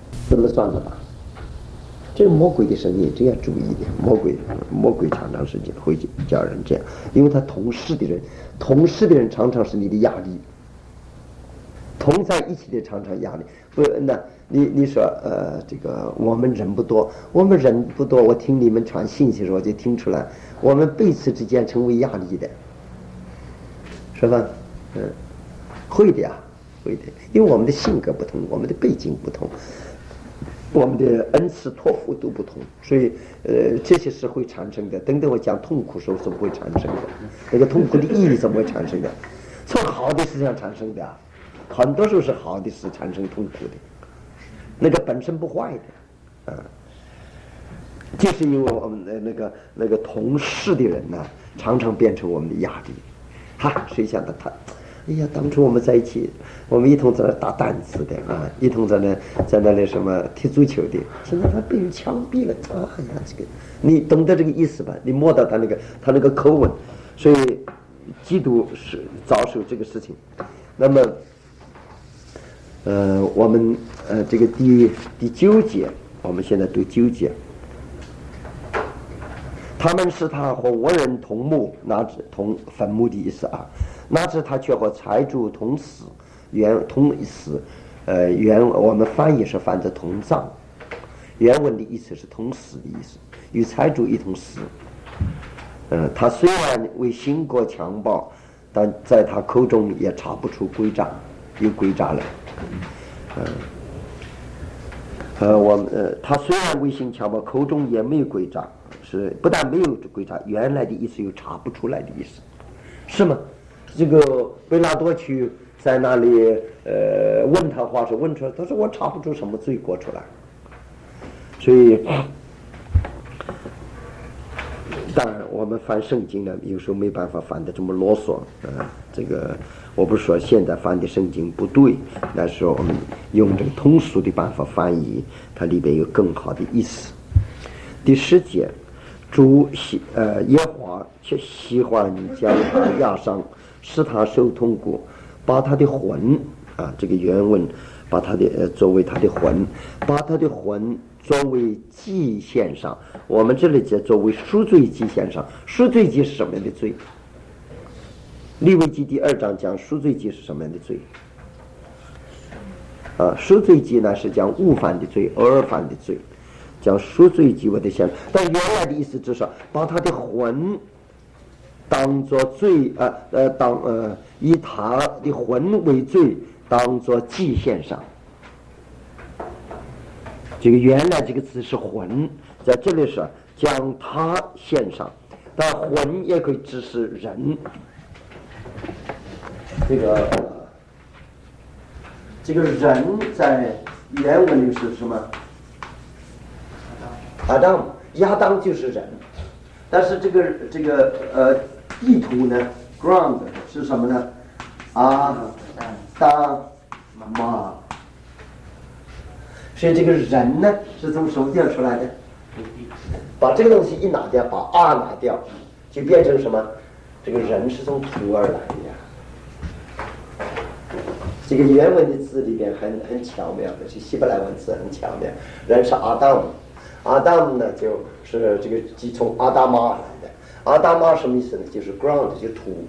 怎么算的吧？这是魔鬼的生意，这要注意的。魔鬼常常是会叫人这样，因为他同事的人常常是你的压力，同在一起的常常压力。不，那你说这个我们人不多，我听你们传信息的时候就听出来，我们彼此之间成为压力的，是吧？会的呀，会的，因为我们的性格不同，我们的背景不同。我们的恩赐托付都不同，所以这些是会产生的。等等我讲痛苦时候怎么会产生的？那个痛苦的意义怎么会产生的？从好的事上产生的，很多时候是好的事产生痛苦的，那个本身不坏的，就是因为我们那个同事的人呢，常常变成我们的压力。谁想到他？哎呀，当初我们在一起，我们一同在那打弹子的一同在那里什么踢足球的，现在他被人枪毙了。哎呀，这个你懂得这个意思吧？你摸到他那个口吻，所以基督是遭受这个事情。那么，我们这个第9节，我们现在读9节。他们使他和恶人同墓，哪知同坟墓的意思哪知他却和财主同死，同死，我们翻译是翻着同葬，原文的意思是同死的意思，与财主一同死。他虽然为兴国强暴，但在他口中也查不出诡诈，有诡诈来。他虽然为兴强暴，口中也没有诡诈。是不但没有诡诈，原来的意思又查不出来的意思，是吗？这个贝拉多去在那里问他话，是问出来，他说我查不出什么罪过出来。所以当然我们翻圣经呢，有时候没办法翻得这么啰嗦这个我不是说现在翻的圣经不对，但是我们用这个通俗的办法翻译，它里边有更好的意思。第10节，主耶和华却喜欢将他压伤，使他受痛苦，把他的魂这个原文把他的作为他的魂，把他的魂作为祭献上。我们这里就作为赎罪祭献上。赎罪祭是什么样的罪？利未记第2章讲赎罪祭是什么样的罪赎罪祭呢是讲误犯的罪，偶尔犯的罪，讲赎罪祭我得想，但原来的意思就是把他的魂当作罪以他的魂为罪，当作祭献上。这个原来这个字是魂，在这里是将他献上，但魂也可以指示人。这个人在原文里是什么？亚当就是人，但是这个地图呢 ground 是什么呢？当妈，所以这个人呢是从什么地方出来的？把这个东西一拿掉，把拿掉，就变成什么？这个人是从土而来的。这个原文的字里边很巧妙的，是希伯来文字很巧妙。人是阿当呢就是这个即从阿达玛来的。阿达玛什么意思呢？就是 ground 就是土，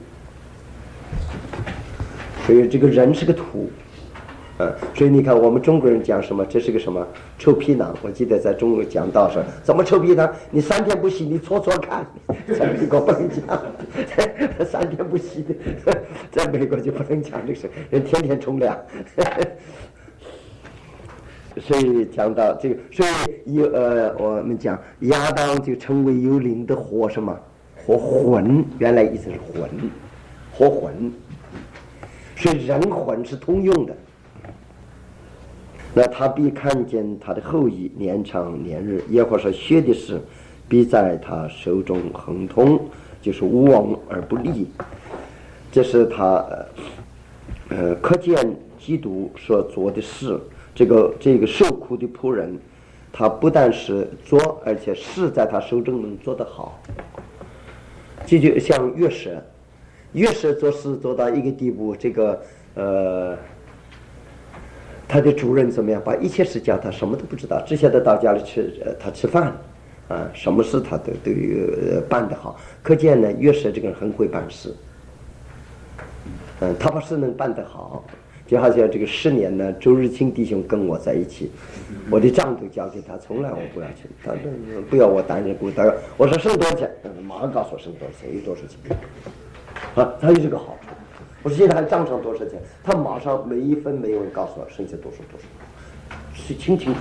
所以这个人是个土所以你看我们中国人讲什么，这是个什么臭皮囊。我记得在中国讲道上，怎么臭皮囊？你3天不洗，你搓搓看。在美国不能讲3天不洗的，在美国就不能讲这个事，人天天冲凉所以讲到这个，所以我们讲亚当就成为有灵的活什么？活魂，原来意思是魂，活魂。所以人魂是通用的。那他必看见他的后裔年长年日，耶和华说血的事必在他手中亨通，就是无往而不利。这是他可见基督所做的事。这个受苦的仆人，他不但是做，而且是在他手中能做得好。这就像约瑟做事做到一个地步， 他的主人怎么样？把一切事教他，什么都不知道，只晓得到家里他吃饭，什么事他都办得好。可见呢，越是这个人很会办事，他把事能办得好。就好像这个10年呢，周日清弟兄跟我在一起，我的账都交给他，从来我不要钱，他不要我担任顾他，我说剩多少钱，马上告诉我剩多少钱，有多少钱，他有这个好处。我说现在还账上多少钱，他马上每一分每一文告诉我剩下多少，是清楚楚。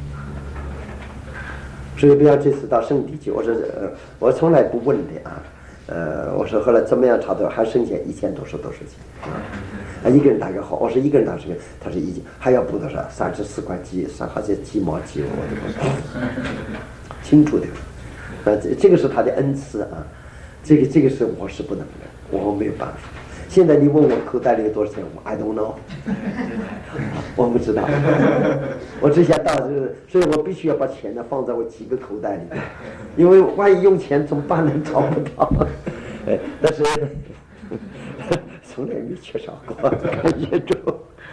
所以不要这次到圣地去，我说我从来不问的啊，我说后来怎么样查到还剩下1000多少钱，一个人大概好，我说一个人多少钱，他说还要补多少34块几，好像几毛几，我都不知道，清楚的，这个是他的恩赐啊，这个是我是不能的，我没有办法。现在你问我口袋里有多少钱，我 I don't know， 我不知道，我只想到所以我必须要把钱呢放在我几个口袋里面，因为万一用钱怎么办呢？找不到，但是从来没缺少过，也就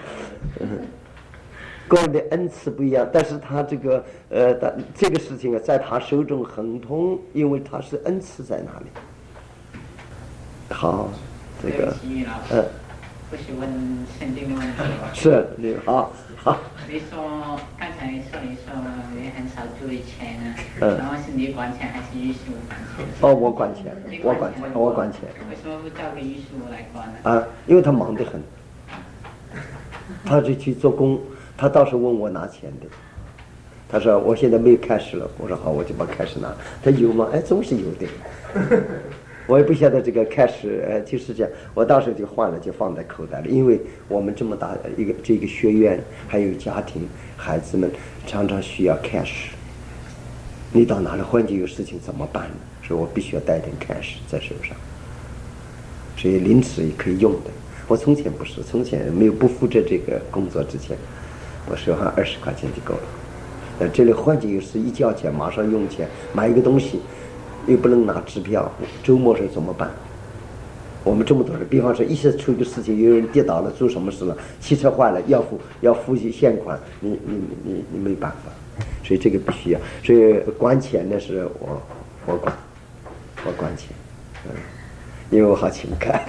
个人的恩赐不一样，但是他这个这个事情啊，在他手中亨通，因为他是恩赐在哪里。好。这个， 不是问圣经的问题。 是，好。 你说刚才你说你很少注意钱啊，然后是你管钱还是于师傅管钱？ 我管钱，我管钱。 为什么不交给于师傅来管呢？ 因为他忙得很，他就去做工，他倒是问我拿钱的。他说我现在没有开始了，我说好，我就把开始拿。他有吗？总是有的。我也不晓得这个开始，就是这样。我到时候就换了，就放在口袋里。因为我们这么大这个学院，还有家庭，孩子们常常需要 cash。你到哪里环境有事情怎么办呢？所以我必须要带点 cash 在手上。所以临时也可以用的。我从前不是，从前没有不负责这个工作之前，我手上20块钱就够了。这里环境有事一交钱，马上用钱买一个东西。又不能拿支票，周末时怎么办？我们这么多人，比方说一下出一个事情，有人跌倒了，做什么事了，汽车坏了，要付现款，你没办法，所以这个必须要。所以管钱呢是我管钱，因为我好勤快。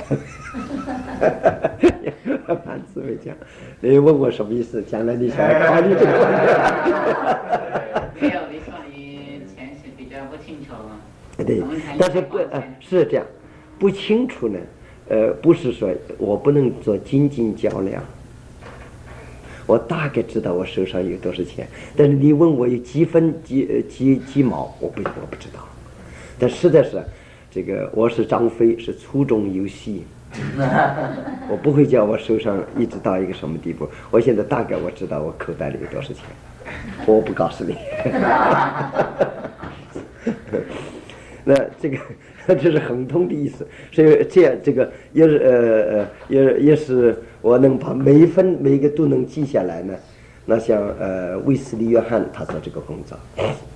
蛮滋味讲，你问我什么意思？将来你想考虑这个问题？没有，你说你钱是比较不清楚吗？ 对，但是是这样，不清楚呢，不是说我不能做斤斤较量，我大概知道我手上有多少钱，但是你问我有几分几毛，我不知道，但实在是，这个我是张飞，是粗中有细，我不会叫我手上一直到一个什么地步，我现在大概我知道我口袋里有多少钱，我不告诉你。那这是亨通的意思，所以这个也是我能把每一分每一个都能记下来呢。那像卫斯理约翰他做这个工作，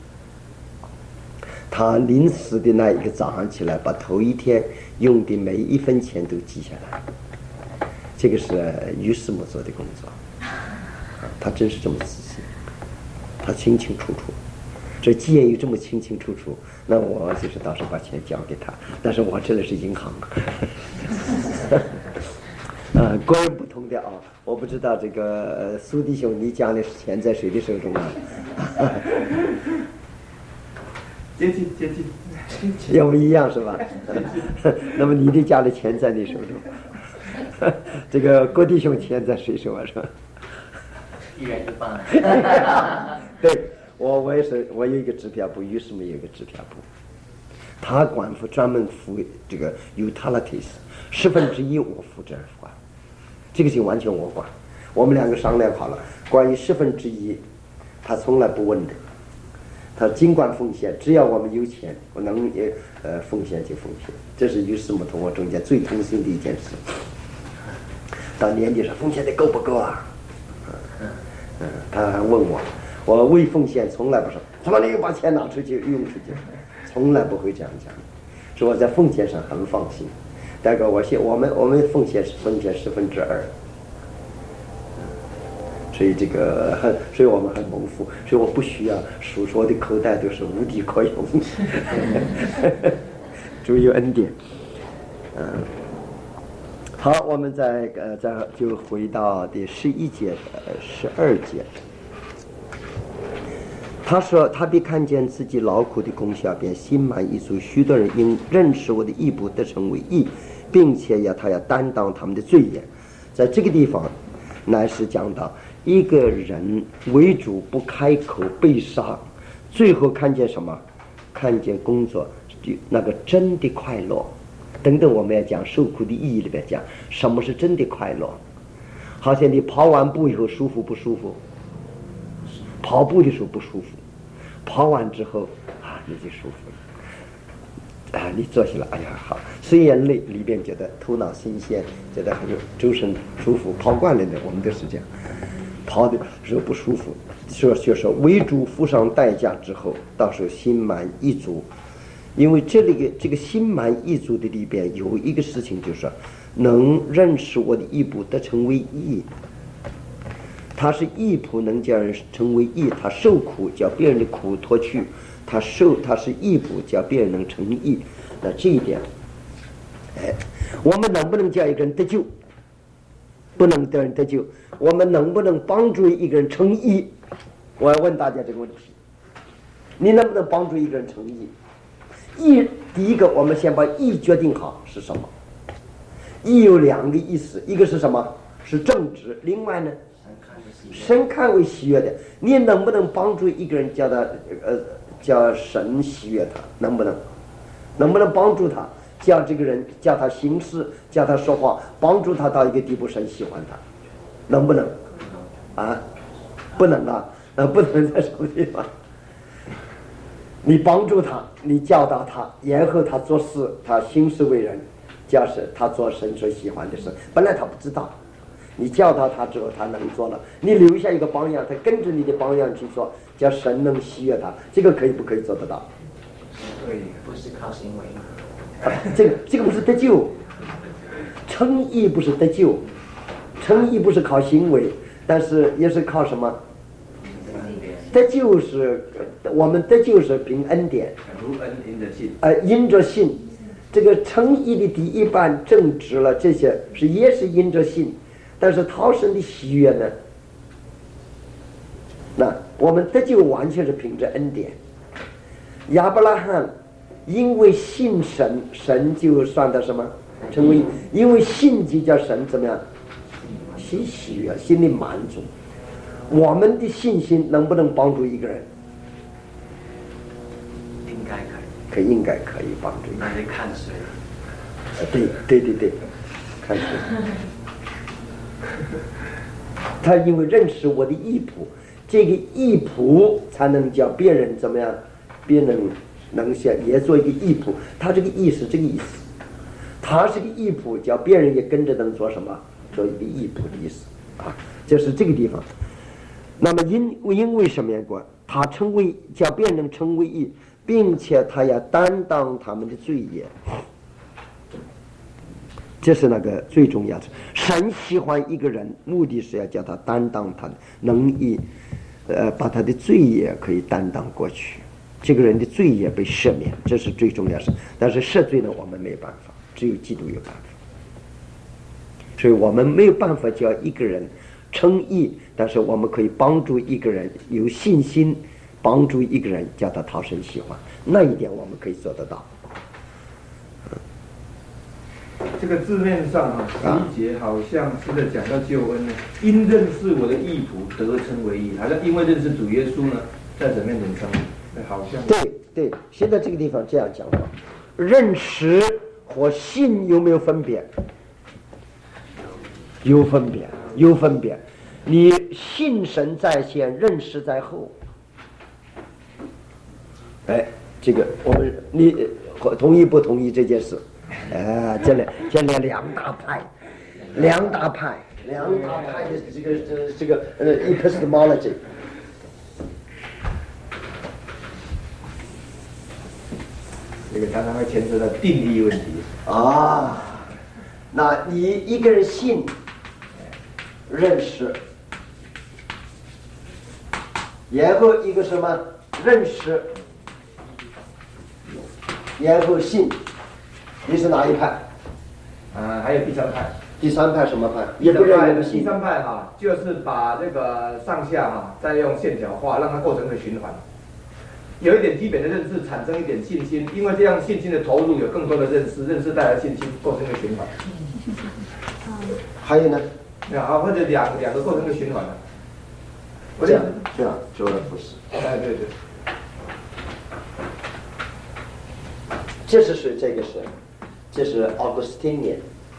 他临时的那一个早上起来，把头一天用的每一分钱都记下来，这个是于师母做的工作，他真是这么仔细，他清清楚楚。这既然有这么清清楚楚，那我就是到时候把钱交给他。但是我这里是银行，个人不同的啊，我不知道这个苏弟兄，你家里钱在谁的手中啊？ 接近， 要不一样是吧？那么你的家里钱在你手中，这个郭弟兄钱在谁手啊？是吧？ 一人一半。 对。我也是，我有一个支票部，于是没有一个支票部，他专门付这个 utilities， 1/10我负责管，这个就完全我管。我们两个商量好了，关于1/10，他从来不问的，他尽管奉献，只要我们有钱，我能奉献就奉献，这是于师母同我中间最痛心的一件事。到年底说奉献的够不够啊？他还问我。我为奉献从来不说，怎么你又把钱拿出去用出去，从来不会这样讲。所以我在奉献上很放心。大概我们奉献是奉献2/10，所所以所以我们很蒙福，所以我不需要数说的口袋都是无地可用。主有恩典。好，我们再就回到第11节、12节。他说：“他必看见自己劳苦的功效，便心满意足。许多人因认识我的义不得成为义，并且他要担当他们的罪业。”在这个地方，乃是讲到一个人为主不开口被杀，最后看见什么？看见工作那个真的快乐。等等，我们要讲受苦的意义里边讲什么是真的快乐。好像你跑完步以后舒服不舒服？跑步的时候不舒服，跑完之后你就舒服了。你坐起来，哎呀好，虽然累，里边觉得头脑新鲜，觉得很有周身舒服。跑惯了的，我们都是这样。跑的时候不舒服，就是为主付上代价之后，到时候心满意足。因为这个心满意足的里边有一个事情，就是能认识我的义不得成为义。他是义仆能叫人成为义，他受苦叫别人的苦脱去，他是义仆叫别人能成义。那这一点，我们能不能叫一个人得救？不能叫人得救。我们能不能帮助一个人成义？我要问大家这个问题：你能不能帮助一个人成义？义，第一个，我们先把义决定好是什么。义有两个意思，一个是什么？是正直。另外呢，神看为喜悦的。你能不能帮助一个人叫神喜悦他？能不能帮助他？叫这个人，叫他行事，叫他说话，帮助他到一个地步，神喜欢他，能不能？不能啊，不能在什么地方？你帮助他，你教导他，然后他做事，他行事为人，就是他做神所喜欢的事。本来他不知道，你教导他之后，他能做了。你留下一个榜样，他跟着你的榜样去做，叫神能喜悦他。这个可以不可以做得到？ 对，不是靠行为。 这个不是得救，称义不是得救，称义不是靠行为，但是也是靠什么？得救是我们得救是凭恩典， 如恩因着信。 因着信，这个称义的第一半正直了，这些也是因着信，但是讨神的喜悦呢？那我们得救完全是凭着恩典。亚伯拉罕因为信神，神就算他什么？成为因为信就叫神怎么样？喜悦，心里满足。我们的信心能不能帮助一个人？ 应该可以。 应该可以帮助一个人。 那得看谁。 对，看谁。他因为认识我的义仆，这个义仆才能叫别人怎么样？别人能像也做一个义仆。他这个义是这个意思，他是个义仆，叫别人也跟着能做什么？做一个义仆的意思就是这个地方。那么因为什么缘故？他叫别人能成为义，并且他要担当他们的罪业。这是那个最重要的。神喜欢一个人，目的是要叫他担当他的能力，把他的罪业可以担当过去。这个人的罪业被赦免，这是最重要的事。但是赦罪呢，我们没有办法，只有基督有办法。所以我们没有办法叫一个人称义，但是我们可以帮助一个人有信心，帮助一个人叫他讨神喜欢，那一点我们可以做得到。 这个字面上11节好像是在讲到救恩呢，因认识我的义仆得称为义，好像因为认识主耶稣呢，在神面前称义，好像对，现在这个地方这样讲的，认识和信有没有分别？有分别。你信神在先，认识在后。这个我们你同意不同意这件事？这里两大派的这个epistemology。 这个常常会牵扯到定义问题那你一个人信、认识， 然后一个什么认识，然后信，你是哪一派？ 还有第三派。 第三派什么派？也不认为信。 第三派哈，就是把这个上下哈，再用线条画，让它构成一个循环。有一点基本的认识，产生一点信心，因为这样信心的投入有更多的认识，认识带来信心，构成一个循环。 还有呢？ 啊，或者两个构成一个循环。 这样说的不是。 哎，对对。 这是谁？这个是，这是 Augustinian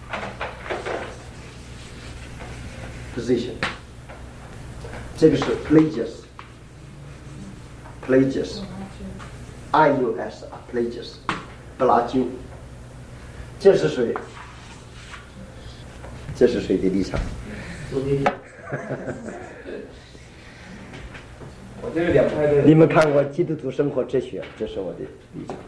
position。这个是 Pelagius。IUS Pelagius， 布拉鸠。这是谁？这是谁的立场？ 我这个两派的。 你们看过《基督徒生活哲学》？这是我的立场。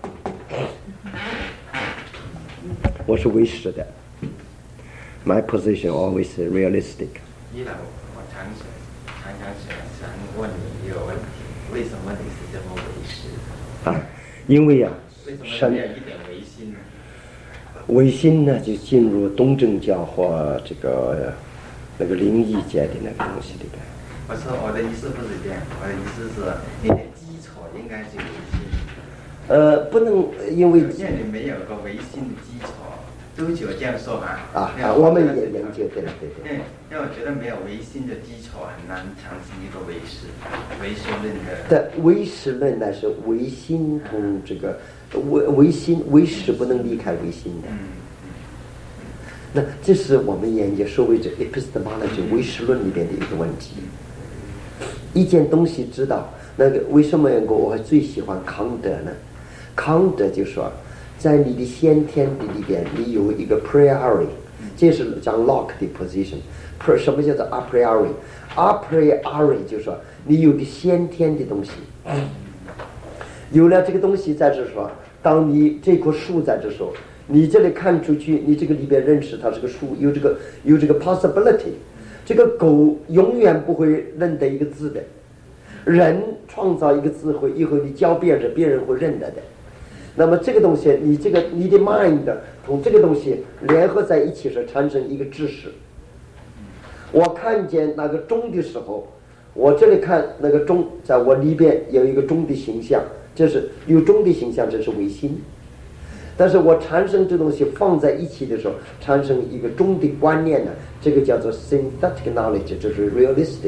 我是唯实的。My position always realistic。 一来我常想问你一个问题：为什么你是这么唯实？ 因为神没有一点唯心呢？ 唯心呢，就进入东正教或这个那个灵异界的那个东西里边。 我说我的意思不是这样，我的意思是你的基础应该是唯心。 不能因为现在你没有个唯心的基础，都就这样说我们也研究对。 因为我觉得没有唯心的基础，很难产生一个唯实论的。 但唯实论呢是唯心同这个唯实不能离开唯心的。那这是我们研究所谓的 epistemology 唯实论里边的一个问题。一件东西知道那个为什么我最喜欢康德呢？康德就说，在你的先天的里边，你有一个 priori， 这是讲 Locke 的 position。什么叫做 a priori？a priori 就说你有的先天的东西，有了这个东西在这说，当你这棵树在这时候，你这里看出去，你这个里边认识它是个树，有这个 possibility。这个狗永远不会认得一个字的，人创造一个字会以后你教别人，别人会认得的。那么这个东西，你的 mind 同这个东西联合在一起时，产生一个知识。我看见那个钟的时候，我这里看那个钟，在我里边有一个钟的形象，这是有钟的形象，这是唯心。但是我产生这东西放在一起的时候，产生一个钟的观念呢，这个叫做 synthetic knowledge， 这是 realistic。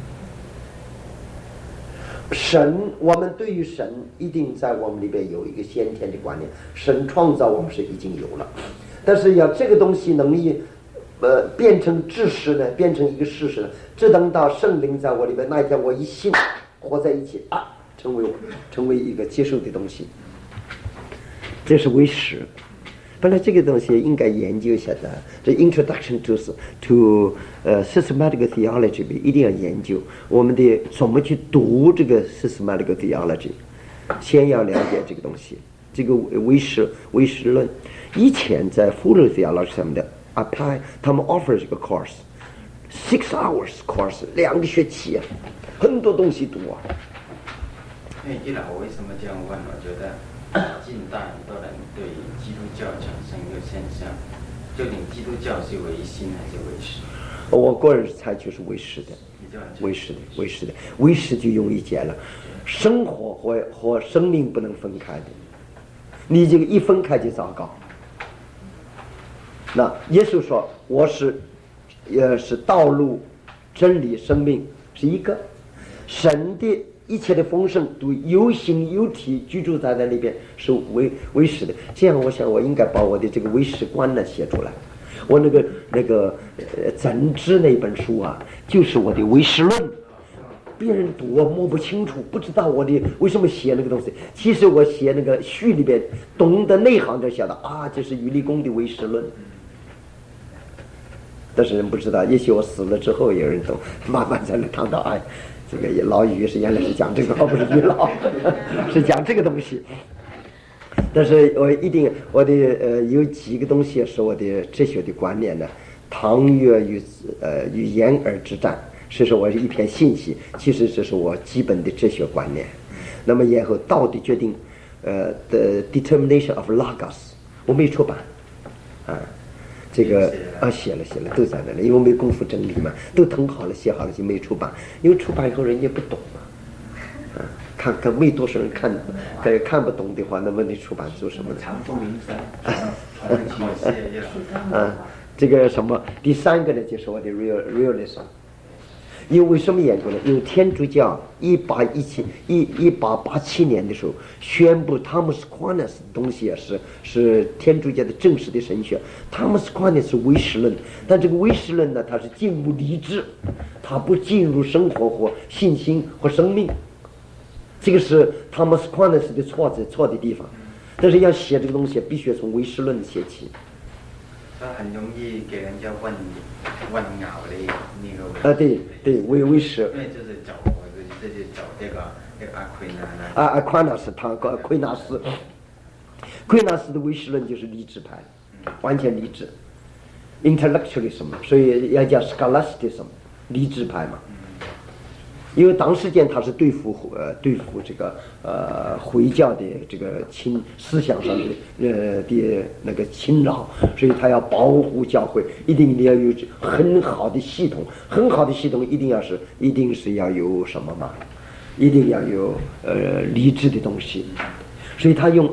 神，我们对于神一定在我们里边有一个先天的观念，神创造我们是已经有了，但是要这个东西能力变成知识呢，变成一个事实呢，只等到圣灵在我里边那一天我一信合在一起成为一个接受的东西。这是唯实。本来这个东西应该研究一下的，这 Introduction to Systematic Theology 一定要研究，我们得怎么去读这个 Systematic Theology， 先要了解这个东西，这个唯实论。以前在 Fuller Theology 上面的 apply， 他们 offer 这个 course，6 hours course， 2个学期很多东西读一来我为什么这样问？我觉得近代很多人对基督教产生一个现象，究竟基督教是唯心还是唯实？ 我个人采取是唯实的，唯实就容易解了。生活和生命不能分开的，你这个一分开就糟糕。那耶稣说我是道路、真理、生命是一个，神的一切的丰盛都有形有体居住在那里边，是唯实的。这样我想我应该把我的这个唯实观呢写出来。我那个怎知那本书就是我的唯实论。别人读我摸不清楚，不知道我的为什么写那个东西。其实我写那个序里边懂得内行就晓得这是余立功的唯实论。但是人不知道，也许我死了之后有人懂，慢慢才能看到这个老余是原来是讲这个，不是余老是讲这个东西。但是我的有几个东西是我的哲学的观念呢。唐越与言而之战所以说我是一篇信息，其实这是我基本的哲学观念。那么然后道的决定，the determination of logos， 我没出版，啊，这个写了都在那里，因为我没功夫整理嘛，都誊好了写好了就没出版，因为出版以后人家不懂嘛，啊，看没多少人看不懂的话，那么你出版做什么呢？ 长风鸣声， 这个什么，第三个呢，就是我的 realism。因为为什么研究呢？因为天主教1887年的时候宣布Thomas Aquinas的东西啊是天主教的正式的神学。Thomas Aquinas是唯识论，但这个唯识论呢，它是进入理智，它不进入生活或信心或生命。这个是 Thomas Aquinas的错的地方。但是要写这个东西，必须从唯识论写起。 它很容易给人家混淆的那个。 对，唯识。 因为就是找这个阿奎那。 Aquinas他奎纳斯的唯识论就是理智派，完全理智 ，intellectualism， 所以要叫 scholasticism， 理智派嘛。因为当时间他是对付这个回教的这个思想上的那个侵扰，所以他要保护教会，一定要有很好的系统，一定是要有什么嘛？一定要有理智的东西，所以他用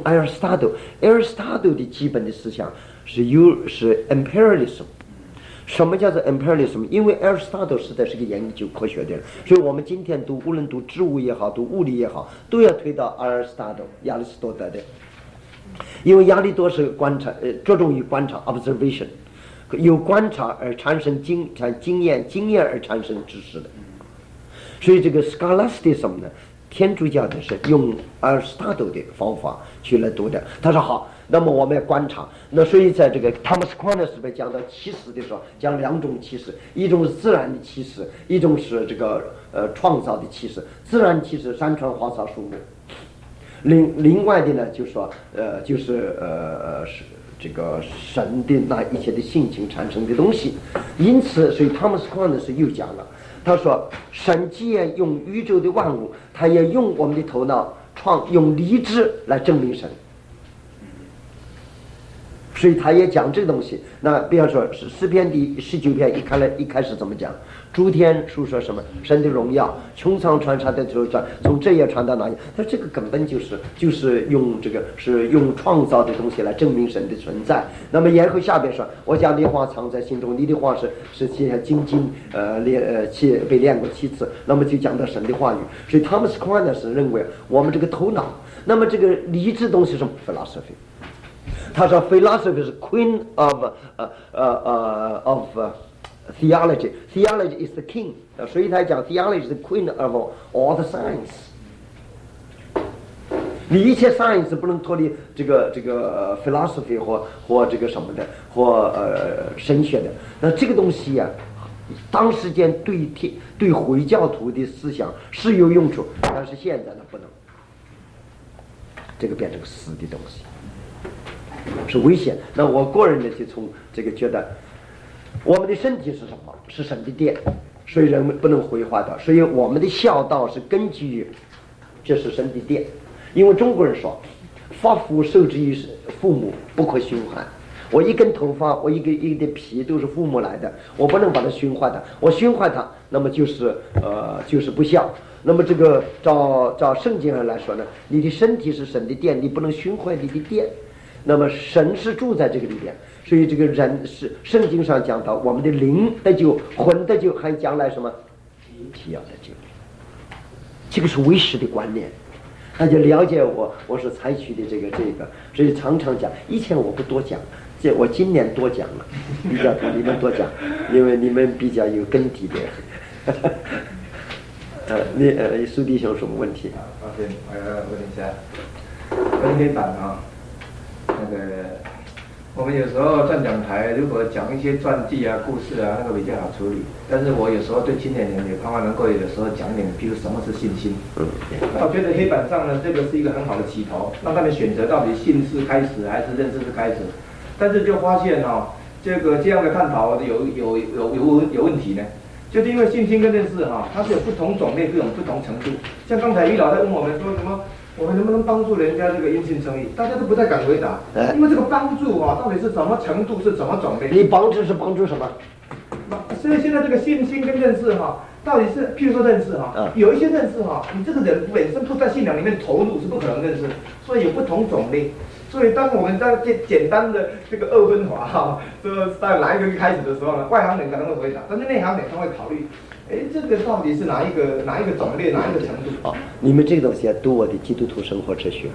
Aristotle 的基本的思想是 imperialism。什么叫做 imperialism？ 因为 Aristotle 实在是个研究科学的人，所以我们今天无论读植物也好，读物理也好，都要推到 Aristotle 亚里士多德的。因为亚里多是观察，着重于观察 observation， 有观察而产生经验而产生知识的。所以这个 scholasticism 呢，天主教的是用 Aristotle 的方法去来读的。他说好，那么我们要观察。那所以在这个 Thomas Aquinas 被讲到启示的时候，讲两种启示，一种是自然的启示，一种是这个创造的启示。自然启示山川花草树木，另外的呢就说是这个神的那一切的性情产生的东西。因此，所以 Thomas Aquinas 又讲了，他说神既然用宇宙的万物，他也用我们的头脑用理智来证明神。所以他也讲这个东西。那比方说诗篇第19篇一开始怎么讲？诸天述说什么？神的荣耀，穹苍传沙的流转，从这也传到那里。他这个根本就是用这个是用创造的东西来证明神的存在。那么然后下边说，我将你的话藏在心中，你的话是精被练过7次。那么就讲到神的话语。所以他们是认为我们这个头脑，那么这个理智东西是什么 philosophy？他说 philosophy 是 queen of theology. Theology is the king. 所以他讲 theology is the queen of all the science. 你一切 science 不能脱离这个 philosophy 或这个什么的或神学的。那这个东西呀，当时间对回教徒的思想是有用处，但是现在呢不能。这个变成死的东西。是危险。那我个人呢，就从这个觉得，我们的身体是什么？是神的殿，所以人们不能毁坏的。所以我们的孝道是根基于，这是神的殿。因为中国人说，发肤受之于父母，不可循环。我一根头发，我一个皮都是父母来的，我不能把它循环的。我循环它，那么就是不孝。那么这个照圣经上来说呢，你的身体是神的殿，你不能循环你的殿。那么神是住在这个里边，所以这个人是圣经上讲到，我们的灵得救，魂得救，还将来什么体要得救。这个是唯识的观念，大家了解我是采取的这个，所以常常讲。以前我不多讲，我今年多讲了，比较多，你们多讲，因为你们比较有根底的。苏弟兄什么问题？ 抱歉，我要问一下，跟黑板啊。那个，我们有时候站讲台，如果讲一些传记啊、故事啊，那个比较好处理。但是我有时候对青年人也盼望能够有时候讲一点，比如什么是信心。那我觉得黑板上呢，这个是一个很好的起头，让他们选择到底信是开始还是认识是开始。但是就发现这样的探讨有问题呢。 就是因为信心跟认识哈，它是有不同种类、不同程度。像刚才于老在问我们说什么，我们能不能帮助人家这个因信称义？大家都不太敢回答，因为这个帮助啊，到底是什么程度，是什么种类？ 你帮助是帮助什么？ 所以现在这个信心跟认识哈，到底是譬如说认识哈，有一些认识哈，你这个人本身不在信仰里面投入是不可能认识，所以有不同种类。所以当我们在简单的这个二分法哈，说在哪一个开始的时候呢，外行人可能会回答，但是内行人他会考虑，这个到底是哪一个种类，哪一个程度？ 哦，你们这个东西要读我的基督徒生活哲学。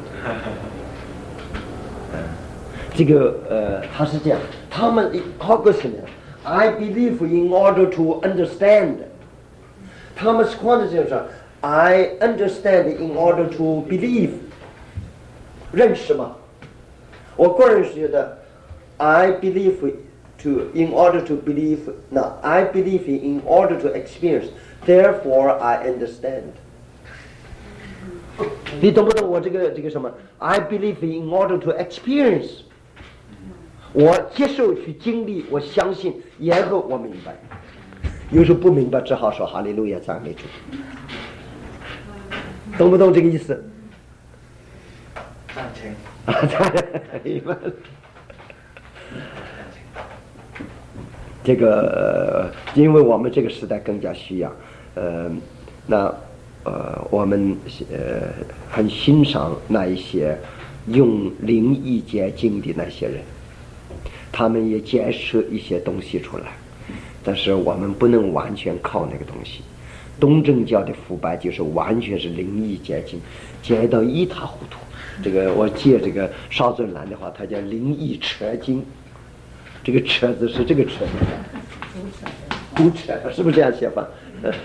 这个他是这样，他们好个什么 ？I believe in order to understand。他们是况的就是 I understand in order to believe。认识吗？我个人是觉得 I believe in order to believe. No, I believe in order to experience. Therefore, I understand. 你懂不懂我这个什么 ？I believe in order to experience. 我接受去经历，我相信，然后我明白。有时候不明白，只好说哈利路亚，赞美主。懂不懂这个意思？ 赞成。 这个因为我们这个时代更加需要，我们很欣赏那一些用灵意解经的那些人，他们也解释一些东西出来，但是我们不能完全靠那个东西。东正教的腐败就是完全是灵意解经，解到一塌糊涂。这个我借这个邵尊兰的话，他叫灵异扯经，这个扯字是这个扯字，胡扯是不是这样写法？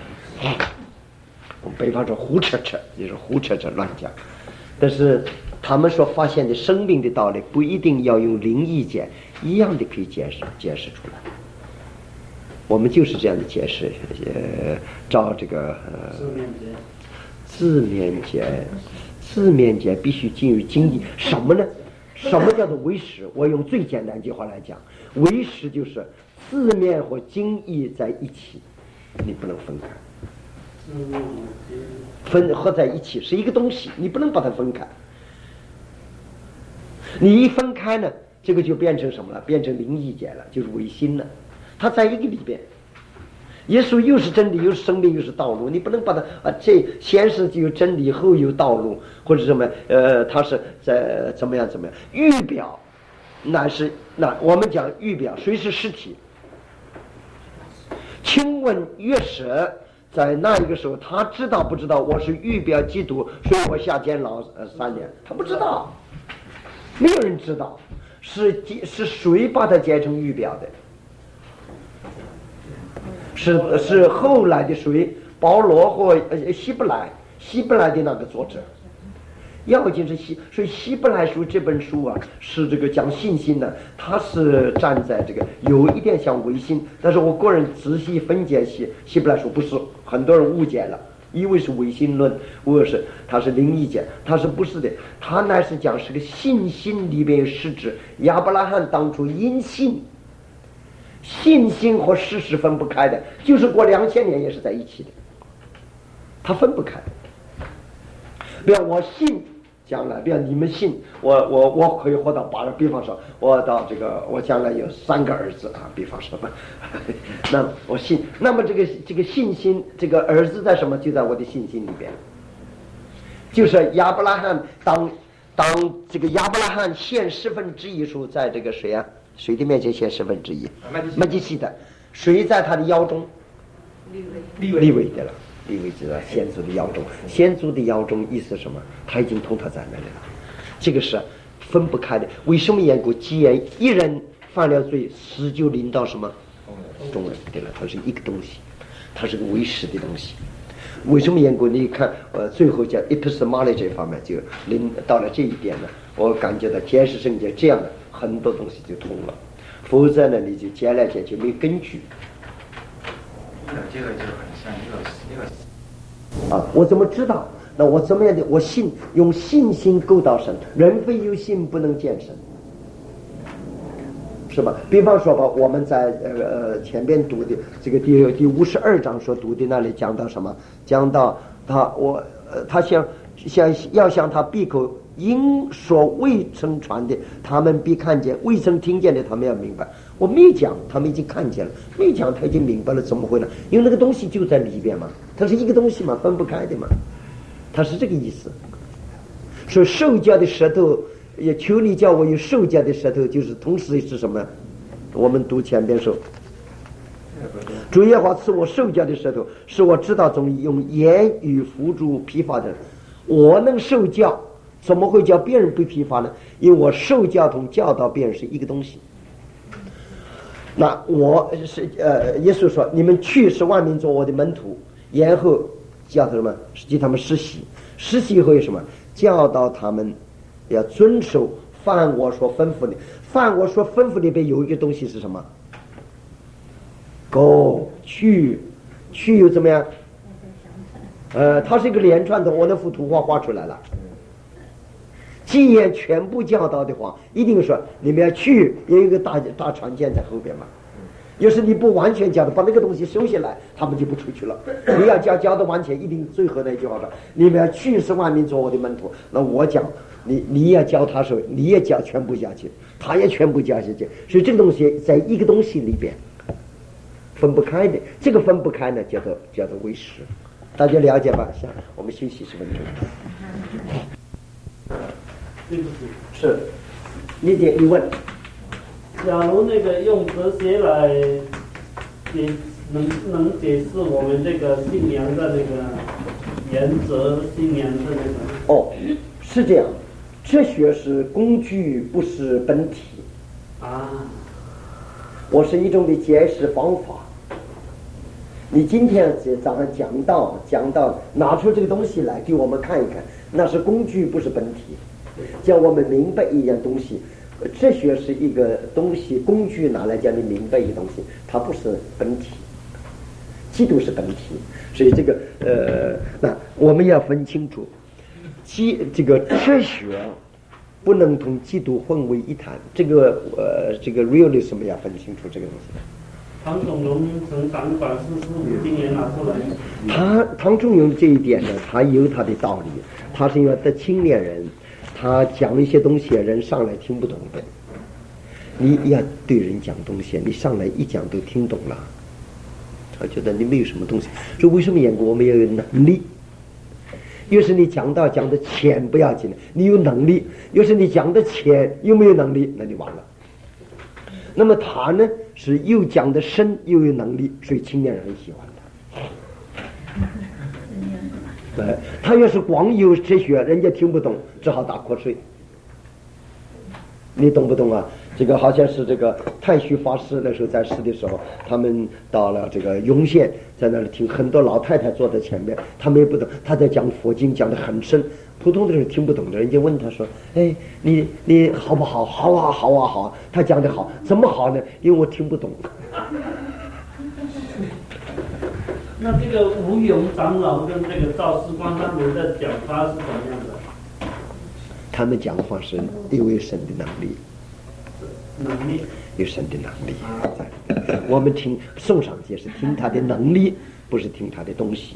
我们北方说胡扯扯，就是胡扯扯乱讲。但是他们所发现的生命的道理，不一定要用灵意解，一样的可以解释出来。我们就是这样的解释，照这个字面解必须进入经义。什么呢？什么叫做为实？我用最简单一句话来讲，为实就是字面和经义在一起，你不能分开，合在一起是一个东西，你不能把它分开。你一分开呢，这个就变成什么了？变成灵意解了，就是唯心了。它在一个里边，耶稣又是真理，又是生命，又是道路，你不能把它这先是就有真理，后有道路，或者什么它是在怎么样？预表，那我们讲预表，谁是实体？请问约瑟在那一个时候，他知道不知道我是预表基督，所以我下监牢3年？他不知道，没有人知道，是谁把它解成预表的？是后来的谁？保罗或希伯来的那个作者。要紧是所以希伯来书这本书啊，是这个讲信心的，它是站在这个有一点像唯心，但是我个人仔细分解希伯来书不是，很多人误解了，以为是唯心论，或是它是灵意解，它是不是的？它乃是讲是个信心里边有实质。亚伯拉罕当初因信。信心和事实分不开的，就是过2000年也是在一起的，它分不开。比如我信将来，比如你们信我可以活到80，比方说我到这个我将来有3个儿子啊，比方说那我信，那么这个信心，这个儿子在什么？就在我的信心里边。就是亚伯拉罕当这个亚伯拉罕献1/10时候，在这个谁啊？谁的面前献1/10？麦基洗德。谁在他的腰中？利未的了。利未就在先祖的腰中。先祖的腰中意思是什么？他已经同他在那里了。这个是分不开的。为什么缘故？既然一人犯了罪，死就临到什么？众人。对了，它是一个东西，它是个唯实的东西。为什么缘故？你看，最后讲 epistemology 这方面就临到了这一点了。我感觉到解释圣经这样的很多东西就通了，否则呢你就解来解去没根据。 这个就很像一个我怎么知道？那我怎么样的？我信，用信心够到神。人非有信不能见神。 是吧？比方说吧，我们在前边读的这个第52章所读的那里讲到什么？讲到他要向他闭口因说未曾传的，他们必看见；未曾听见的，他们要明白。我没讲，他们已经看见了；没讲，他已经明白了，怎么会呢？因为那个东西就在里边嘛，它是一个东西嘛，分不开的嘛，它是这个意思。所以受教的舌头，也求你叫我有受教的舌头，就是同时是什么？我们读前边说，主耶和华赐我受教的舌头，使我知道中用言语辅助批发的人。我能受教，怎么会叫别人不批发呢？因为我受教同教导别人是一个东西。那我是耶稣说，你们去使万民做我的门徒，然后叫他们给他们实习，实习以后有什么？教导他们要遵守凡我所吩咐的。凡我所吩咐里边有一个东西是什么？去又怎么样？它是一个连串的，我那幅图画出来了。既然全部教导的话，一定说你们要去，也有一个大船舰在后边嘛。要是你不完全教的，把那个东西收下来，他们就不出去了。你要教的完全，一定最后那句话说：你们要去使万民做我的门徒。那我讲，你也教他说，你也教全部下去，他也全部教下去。所以这个东西在一个东西里边分不开的，这个分不开呢，叫做为实。大家了解吧？像我们休息10分钟。 对不起， 是，你问。 假如那个用哲学来能解释我们这个信仰的那个原则，信仰的那个。 是这样，哲学是工具，不是本体。我是一种的解释方法。你今天早上讲到拿出这个东西来给我们看一看，那是工具，不是本体。叫我们明白一样东西，哲学是一个东西，工具拿来叫你明白一个东西，它不是本体。基督是本体，所以这个那我们要分清楚，这个哲学不能同基督混为一谈。这个 realism 要分清楚这个东西。 唐仲荣从党管45经也拿出来。 唐仲荣这一点呢，他有他的道理。他是因为的青年人，他讲一些东西，人上来听不懂的。你要对人讲东西，你上来一讲都听懂了，他觉得你没有什么东西。所以为什么演过我们要有能力？要是你讲的浅不要紧的，你有能力；要是你讲的浅又没有能力，那你完了。那么他呢是又讲的深又有能力，所以青年人很喜欢他。他要是光有哲学，人家听不懂，只好打瞌睡。你懂不懂啊？这个好像是这个太虚法师那时候在世的时候，他们到了这个荣县，在那里听，很多老太太坐在前面，他们也不懂，他在讲佛经，讲得很深，普通的人听不懂的，人家问他说：“哎，你好不好？好啊，好啊，好啊。”他讲得好，怎么好呢？因为我听不懂。 那这个吴勇长老跟这个赵世光他们的讲法是怎么样的？ 他们讲话是因为神的能力，有神的能力在。我们听宋尚节是听他的能力，不是听他的东西。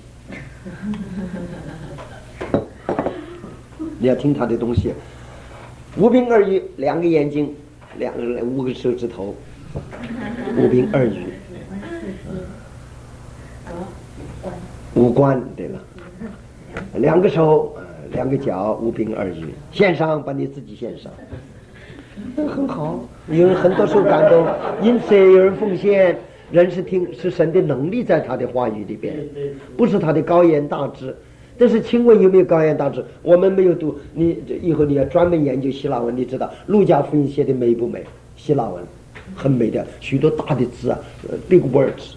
你要听他的东西，无病二语，两个眼睛，5个手指头，无病二语，五官对了，2个手，2个脚，无病二语，献上，把你自己献上，很好。有人很多受感动，因此有人奉献。人是神的能力在他的话语里边，不是他的高言大志。但是请问有没有高言大志？我们没有读，你以后你要专门研究希腊文，你知道路加福音写的美不美？希腊文很美的，许多大的字啊，big words。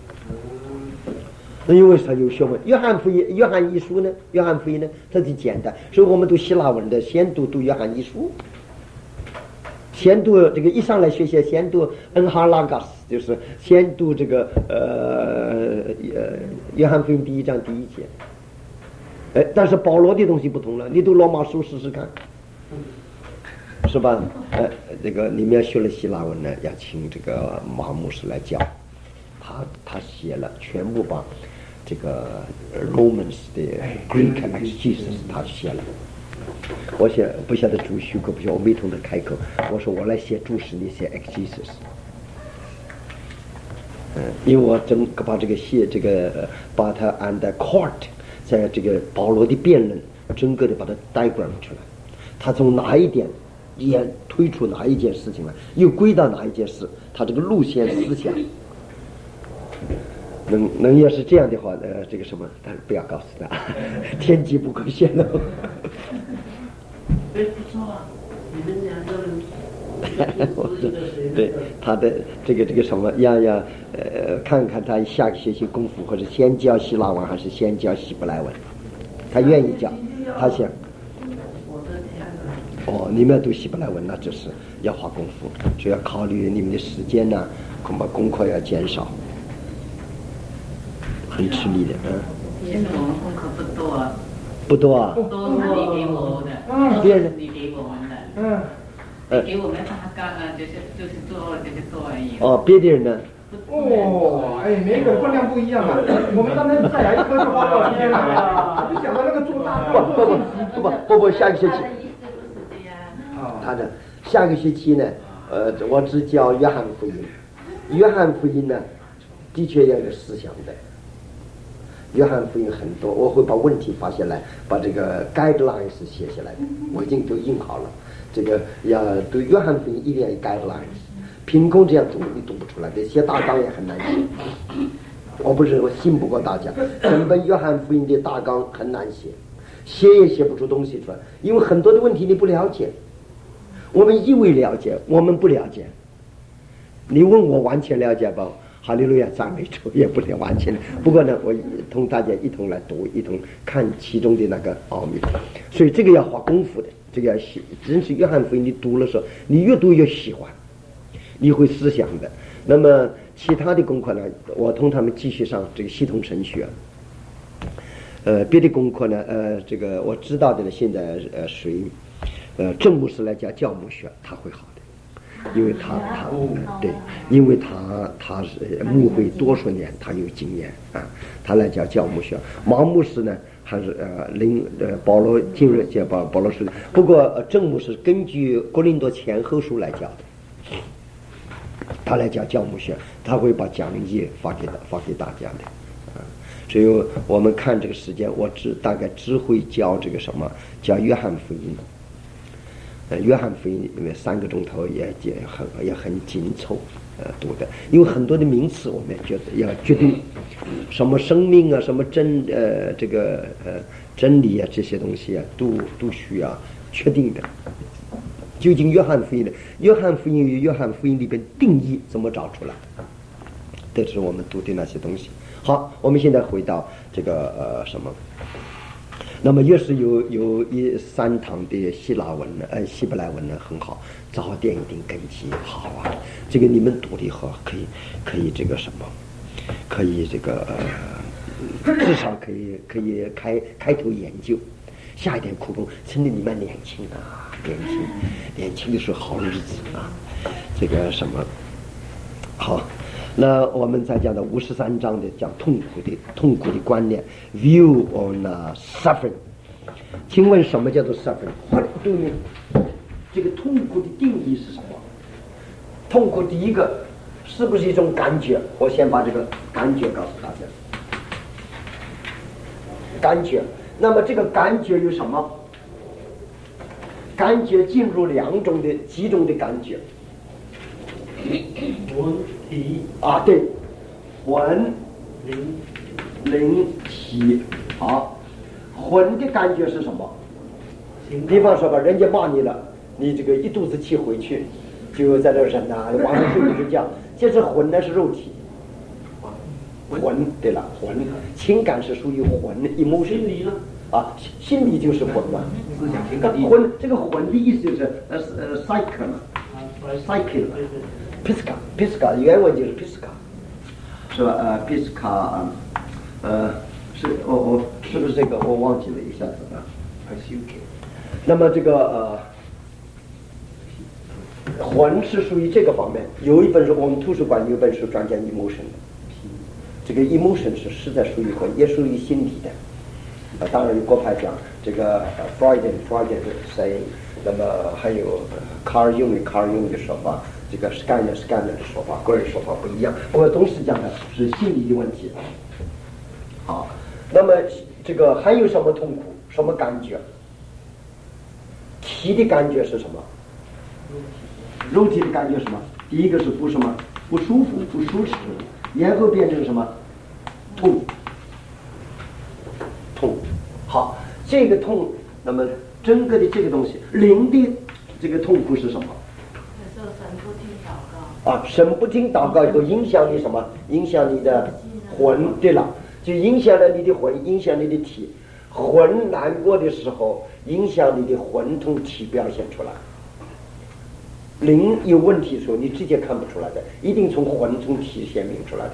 那因为他有学问。约翰福音呢，它就简单，所以我们读希腊文的先读约翰一书。先读这个一上来学习，先读恩哈拉嘎斯，就是先读这个约翰福音第1章第1节。但是保罗的东西不同了，你读罗马书试试看。 是吧？这个你们要学了希腊文呢，要请这个马牧师来教。他写了，全部把这个 Romans 的 Greek exegesis 他写了。我不晓得主许可不许，我没同他开口。我说我来写注释，你写 exegesis。因为我整个把这个把它 and court 在这个保罗的辩论，整个的把它 diagram 出来。他从哪一点也推出哪一件事情来，又归到哪一件事，他这个路线思想。能要是这样的话，这个什么，但是不要告诉他，天机不可泄露。 不错啊，你们两个人。 对他的这个什么，看看他下个学期功夫，或者先教希腊文还是先教希伯来文，他愿意教，他想。你们要读希伯来文，那就是要花功夫，就要考虑你们的时间呢，恐怕功课要减少。很吃力的， 其实我们功课不多。 不多啊。 都是你给我的， 别人你给我们的。给我们大纲呢，就是做而已。 别的人呢？ 每一个人分量不一样啊。我们刚才再来一科就花多少天了？你想到那个做大纲？ 不，下个学期。他的下个学期呢，我只教约翰福音。约翰福音呢，的确要有思想的。约翰福音很多，我会把问题发下来，把这个 guidelines 写下来，我已经都印好了。这个要对约翰福音一定要有 guidelines， 凭空这样读你读不出来的，写大纲也很难写。我信不过大家，整本约翰福音的大纲很难写，写也写不出东西出来，因为很多的问题你不了解。我们以为了解，我们不了解。你问我完全了解吧？哈利路亚赞美主，也不能完全。不过呢，我同大家一同来读，一同看其中的那个奥秘。所以这个要花功夫的，这个要真是约翰福音，你读的时候，你越读越喜欢，你会思想的。那么其他的功课呢，我同他们继续上这个系统神学。别的功课呢，这个我知道的呢，现在属于郑牧师来讲教牧学，他会好的。因为因为他是牧会多少年，他有经验啊，他来教教牧学。马牧师呢，还是保罗进入教保罗是，不过郑牧师根据哥林多前后书来教的，他来教教牧学，他会把讲义发给大家的啊。所以我们看这个时间，我大概只会教这个什么，教约翰福音。约翰福音因为3个钟头也很紧凑，读的，因为很多的名词我们觉得要决定什么生命啊，什么真理啊，这些东西啊，都需要确定的。究竟约翰福音与约翰福音里边定义怎么找出来？这是我们读的那些东西。好，我们现在回到这个什么？那么也是有3堂的希腊文呢，希伯来文呢很好，早点一定根基好啊。这个你们读的好，可以这个什么，可以这个至少可以开头研究，下一点苦功。趁着你们年轻啊，年轻的时候好日子啊，这个什么好。那我们再讲到53章的讲痛苦的观念 view on suffering。请问什么叫做 suffering？ 对面这个痛苦的定义是什么？痛苦第一个是不是一种感觉？我先把这个感觉告诉大家。感觉，那么这个感觉有什么？感觉进入几种的感觉。 魂体啊，对，魂灵体。好，魂的感觉是什么？比方说吧，人家骂你了，你这个一肚子气回去，就在这忍啊，晚上睡不着觉，这是魂，那是肉体。魂，对了，魂，情感是属于魂 emotion。 心理呢？ 啊，心理就是魂嘛。思想情感。魂，这个魂的意思就是psyche 嘛，psyche。Pisca 原文就是 Pisca， 是吧？Pisca， 是我是不是这个我忘记了一下子啊？那么这个魂是属于这个方面。有一本书，我们图书馆有一本书专讲 emotion 的，这个 emotion 是实在属于魂，也属于心理的。当然有国派讲这个Freud 是谁，那么还有卡尔用的说法，这个 Skinner 的说法，个人说法不一样，不过都是讲的是心理的问题。好，那么这个还有什么痛苦，什么感觉？体的感觉是什么？肉体的感觉是什么？第一个是不什么不舒服不舒适，然后变成什么痛。好，这个痛，那么整个的这个东西，灵的这个痛苦是什么？ 神不听祷告啊，神不听祷告以后影响你什么？影响你的魂，对了，就影响了你的魂，影响你的体。魂难过的时候，影响你的魂从体表现出来。灵有问题的时候，你直接看不出来的，一定从魂从体显明出来的。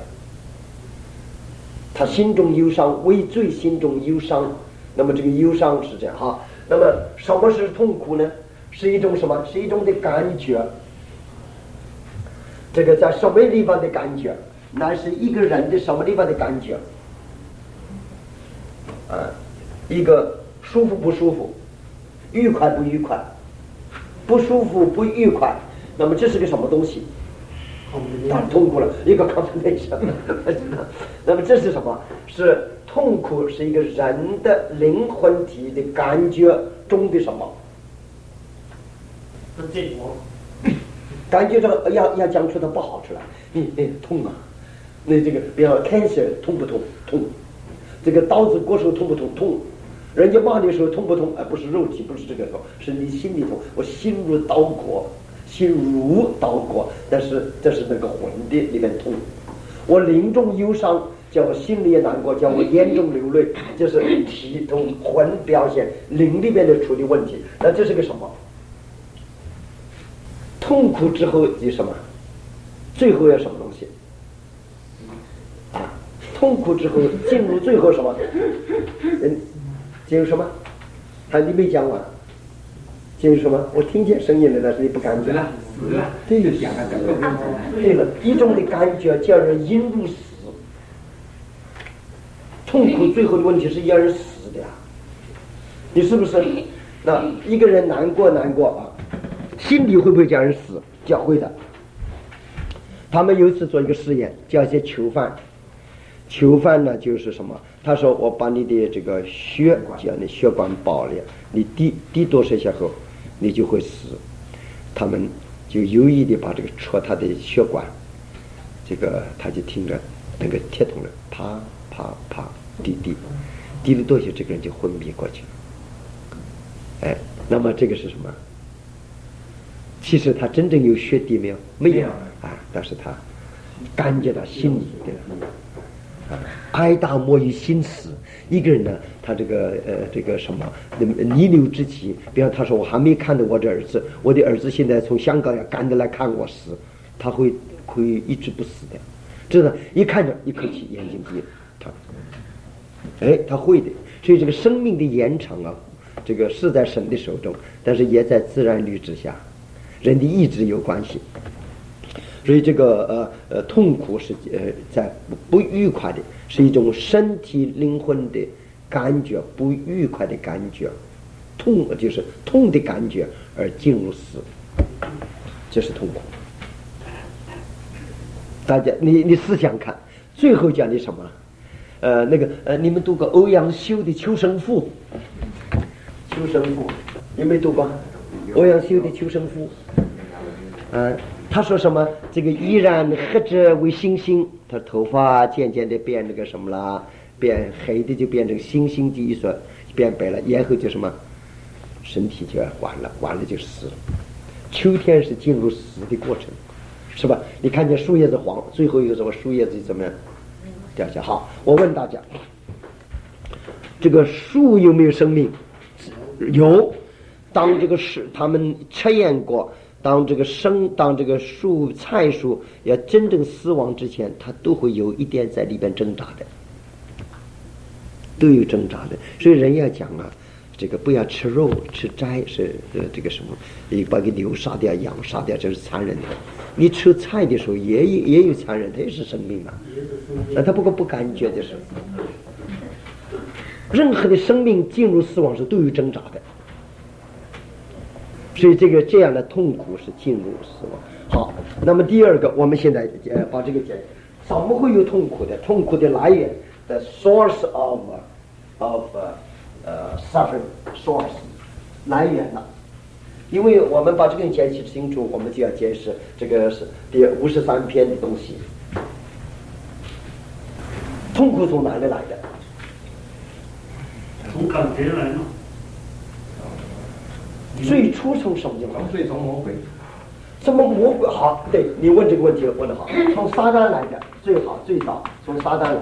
他心中忧伤，为罪心中忧伤，那么这个忧伤是这样哈。那么什么是痛苦呢？是一种什么？是一种的感觉。这个在什么地方的感觉？那是一个人的什么地方的感觉？一个舒服不舒服，愉快不愉快，不舒服不愉快，那么这是个什么东西？当然痛苦了，一个 combination 那么这是什么？是痛苦，是一个人的灵魂体的感觉中的什么？感觉到要讲出它不好出来，痛啊！那这个比方 cancer 痛不痛？痛。这个刀子割手痛不痛？痛。人家骂你的时候痛不痛？不是肉体，不是这个痛，是你心里痛。我心如刀割，但是这是那个魂的里面痛。我灵中忧伤，叫我心里也难过，叫我眼中流泪，就是体痛魂表现灵里面的处理问题。那这是个什么？痛苦之后有什么？最后要什么东西？痛苦之后进入最后什么？进入什么？你没讲完。进入什么？我听见声音了，但是你不感觉。 死了。 对了，对了，一种的感觉叫人引入死。痛苦最后的问题是要人死的呀。你是不是？那一个人难过心里会不会叫人死？叫会的。他们有一次做一个实验，叫一些囚犯呢就是什么？他说我把你的这个叫你血管爆了，你滴多少下后你就会死。他们就有意的把这个戳他的血管，这个他就听着那个铁桶了，啪啪啪滴了多久，这个人就昏迷过去了。那么这个是什么？其实他真正有血滴没有？没有但是他感觉到心里的哀大莫于心死。一个人呢，他这个什么弥留之际，比方他说我还没看到我的儿子，我的儿子现在从香港要赶着来看我死，他会一直不死的。真的，一看着一口气眼睛闭了，他会的。所以这个生命的延长啊，这个是在神的手中，但是也在自然律之下，人的意志有关系。所以这个痛苦是在不愉快的，是一种身体灵魂的感觉，不愉快的感觉，痛就是痛的感觉而进入死，这是痛苦。大家你思想看，最后讲的什么？你们读过欧阳修的《求生赋》？你没读过欧阳修的《求生赋》？他说什么？这个依然黑者为星星，他头发渐渐的变那个什么啦，变黑的就变成星星的一说变白了，然后就什么，身体就完了就死了。秋天是进入死的过程，是吧？你看见树叶子黄，最后一个什么树叶子怎么样掉下？好，我问大家，这个树有没有生命？有。当这个他们测验过。当这个菜树要真正死亡之前，它都会有一点在里边挣扎的，都有挣扎的。所以人要讲这个不要吃肉吃斋是这个什么，你把个牛杀掉羊杀掉，这是残忍的。你吃菜的时候也有残忍，它也是生命嘛。那他不过不感觉的是，任何的生命进入死亡时都有挣扎的，所以这样的痛苦是进入死亡。好，那么第二个，我们现在把这个讲，怎么会有痛苦的？痛苦的来源 ，the source of suffering source 来源呢？因为我们把这个解释清楚，我们就要解释这个是第53篇的东西。痛苦从哪里来的？ 从感觉来嘛。 最初从什么地方？ 最从魔鬼。 什么魔鬼？好，对你问这个问题问得好，从撒旦来的，最好最早从撒旦来的。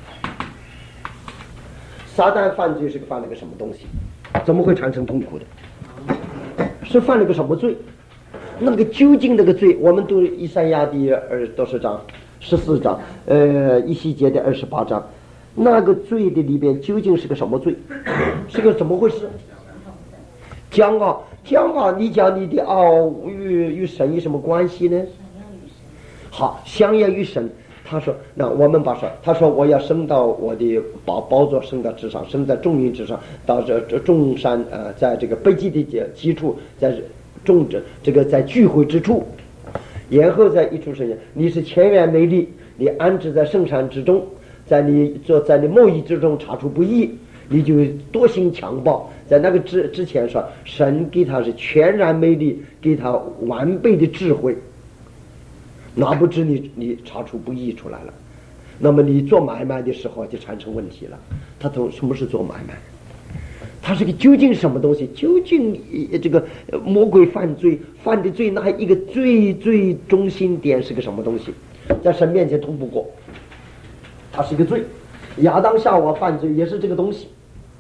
撒旦犯罪是犯了个什么东西？怎么会产生痛苦的？是犯了个什么罪？那个究竟那个罪，我们读以赛亚第多少章？14章，以西结的28章，那个罪的里边究竟是个什么罪？是个怎么回事？骄傲，你讲你的傲与神有什么关系呢？好，相要与神。他说：“那我们把说，他说我要升到我的宝座，升到之上，升在众云之上，到这众山在这个北极的基础，在众这个在聚会之处，然后在一处生下，你是全然美丽，你安置在圣山之中，在你贸易之中查出不义，你就多行强暴。在那个之前说，神给他是全然美丽，给他完备的智慧。”哪不知你查出不义出来了，那么你做买卖的时候就产生问题了。他从什么是做买卖？他是个究竟什么东西？究竟这个魔鬼犯罪犯的罪，那一个最中心点是个什么东西？在神面前通不过，它是一个罪。亚当夏娃犯罪也是这个东西。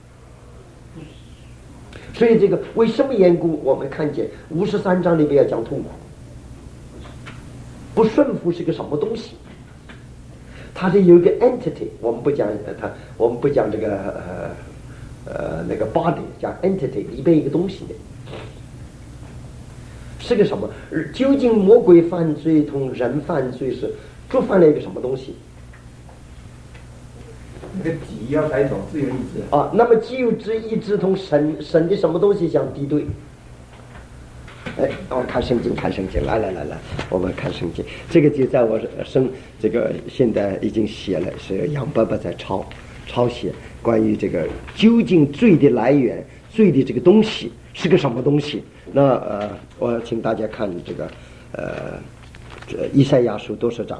所以这个为什么缘故？我们看见53章里边要讲痛苦。不顺服是个什么东西？它是有一个 entity， 我们不讲这个那个 body， 讲 entity 里边一个东西的，是个什么？究竟魔鬼犯罪同人犯罪是触犯了一个什么东西？ 那个己要带走自由意志啊，那么自由意志同神的什么东西相敌对？哎，我们看圣经，来，我们看圣经。这个就在我这个现在已经写了，是杨伯伯在抄写关于这个究竟罪的来源，罪的这个东西是个什么东西？那我请大家看这个以赛亚书多少章？